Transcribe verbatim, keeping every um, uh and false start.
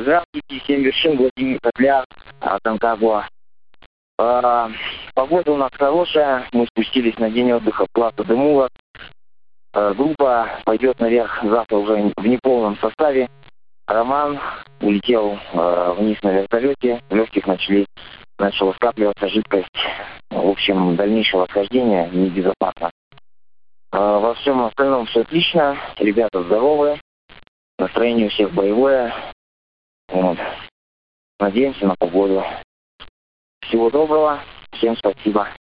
Здравствуйте, семь вершин, Владимир Котляр, Конкагуа. А, погода у нас хорошая, мы спустились на день отдыха в Плато де Мула. А, группа пойдет наверх завтра уже в неполном составе. Роман улетел а, вниз на вертолете, в легких начали, начала скапливаться жидкость. В общем, дальнейшее восхождение небезопасно. А, во всем остальном все отлично, ребята здоровые, настроение у всех боевое. Вот. Надеемся на погоду. Всего доброго, всем спасибо.